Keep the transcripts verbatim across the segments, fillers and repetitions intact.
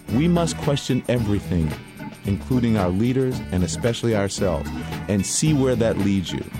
We must question everything, including our leaders and especially ourselves, and see where that leads you.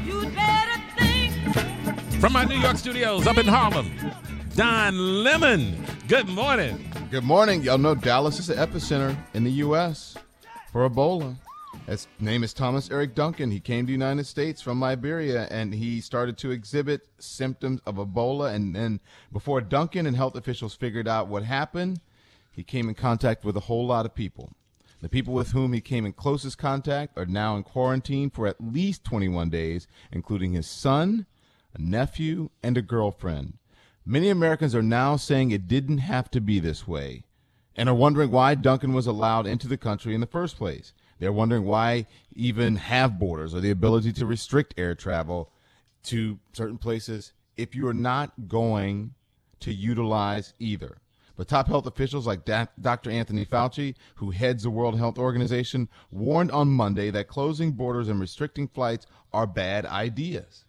From our New York studios up in Harlem, Don Lemon. Good morning. Good morning. Y'all know Dallas is the epicenter in the U S for Ebola. His name is Thomas Eric Duncan. He came to the United States from Liberia, and he started to exhibit symptoms of Ebola. And then before Duncan and health officials figured out what happened, he came in contact with a whole lot of people. The people with whom he came in closest contact are now in quarantine for at least twenty-one days, including his son, a nephew, and a girlfriend. Many Americans are now saying it didn't have to be this way and are wondering why Duncan was allowed into the country in the first place. They're wondering why even have borders or the ability to restrict air travel to certain places if you are not going to utilize either. But top health officials like Doctor Anthony Fauci, who heads the World Health Organization, warned on Monday that closing borders and restricting flights are bad ideas.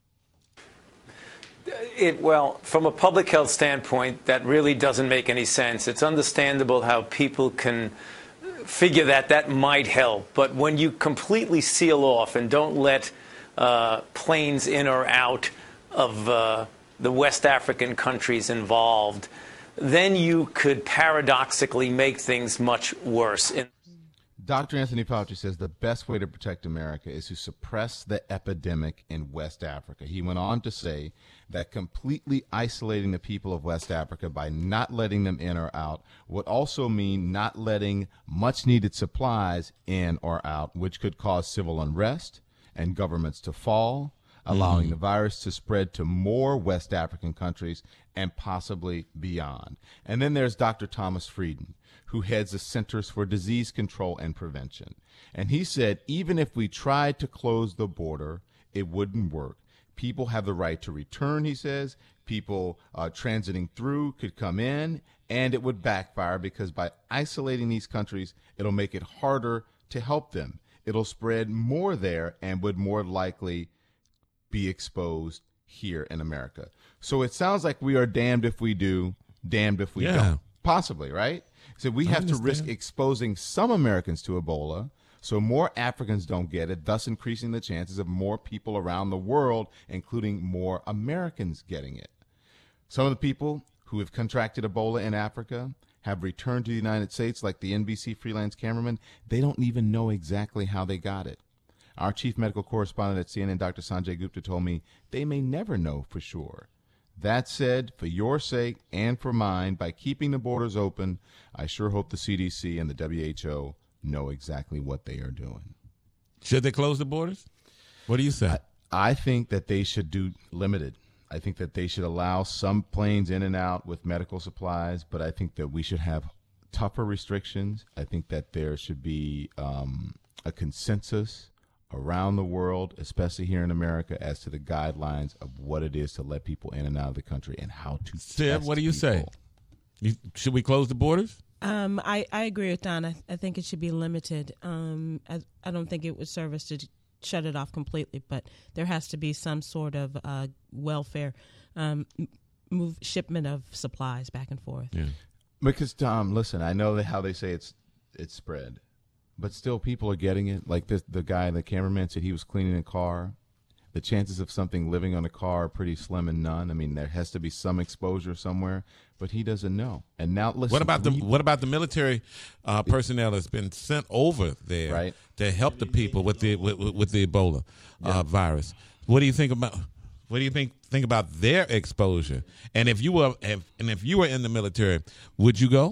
It, well, from a public health standpoint, that really doesn't make any sense. It's understandable how people can figure that that might help. But when you completely seal off and don't let uh, planes in or out of uh, the West African countries involved, then you could paradoxically make things much worse. In- Doctor Anthony Fauci says the best way to protect America is to suppress the epidemic in West Africa. He went on to say that completely isolating the people of West Africa by not letting them in or out would also mean not letting much needed supplies in or out, which could cause civil unrest and governments to fall, allowing mm. the virus to spread to more West African countries and possibly beyond. And then there's Doctor Thomas Frieden, who heads the Centers for Disease Control and Prevention. And he said, even if we tried to close the border, it wouldn't work. People have the right to return, he says. People uh, transiting through could come in, and it would backfire because by isolating these countries, it'll make it harder to help them. It'll spread more there and would more likely be exposed here in America. So it sounds like we are damned if we do, damned if we yeah. don't. Possibly, right? So we I have understand. to risk exposing some Americans to Ebola so more Africans don't get it, thus increasing the chances of more people around the world, including more Americans, getting it. Some of the people who have contracted Ebola in Africa have returned to the United States, like the N B C freelance cameraman. They don't even know exactly how they got it. Our chief medical correspondent at C N N, Doctor Sanjay Gupta, told me they may never know for sure. That said, for your sake and for mine, by keeping the borders open, I sure hope the C D C and the W H O know exactly what they are doing. Should they close the borders? What do you say? I, I think that they should do limited. I think that they should allow some planes in and out with medical supplies, but I think that we should have tougher restrictions. I think that there should be um, a consensus around the world, especially here in America, as to the guidelines of what it is to let people in and out of the country and how to Sib, test what do you people. say? You, should we close the borders? Um, I, I agree with Don. I, I think it should be limited. Um, I, I don't think it would serve us to shut it off completely, but there has to be some sort of uh, welfare um, move shipment of supplies back and forth. Yeah. Because, Tom, listen, I know that how they say it's it's spread, but still people are getting it. Like this, the guy, the cameraman said he was cleaning a car. The chances of something living on a car are pretty slim and none. I mean, there has to be some exposure somewhere, but he doesn't know. And now, listen. What about the we, what about the military uh, personnel that's been sent over there right. to help the people with the with, with the Ebola uh, yeah. virus? What do you think about? What do you think think about their exposure? And if you were if, and if you were in the military, would you go?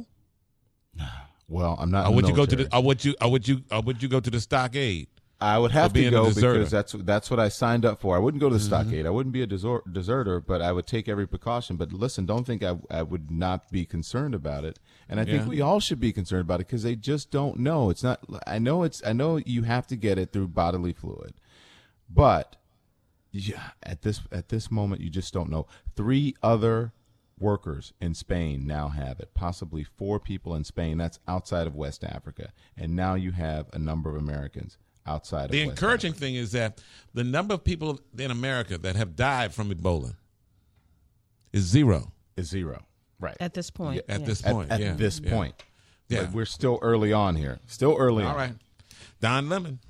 Well, I'm not. Or in would the you go to military. the? Or would you? Or would you? Or would you go to the stockade? I would have to being a go deserter. because that's that's what I signed up for. I wouldn't go to the Mm-hmm. stockade. I wouldn't be a desor- deserter, but I would take every precaution. But listen, don't think I, I would not be concerned about it. And I think Yeah. we all should be concerned about it because they just don't know. It's not. I know it's. I know you have to get it through bodily fluid, but yeah, at this at this moment, you just don't know. Three other workers in Spain now have it. Possibly four people in Spain. That's outside of West Africa, and now you have a number of Americans outside The of West encouraging Africa. thing is that the number of people in America that have died from Ebola is zero. Is zero. Right. At this point. Yeah, At yeah. this At, point, at yeah, this yeah. point. Yeah. But we're still early on here. Still early All on. right. Don Lemon.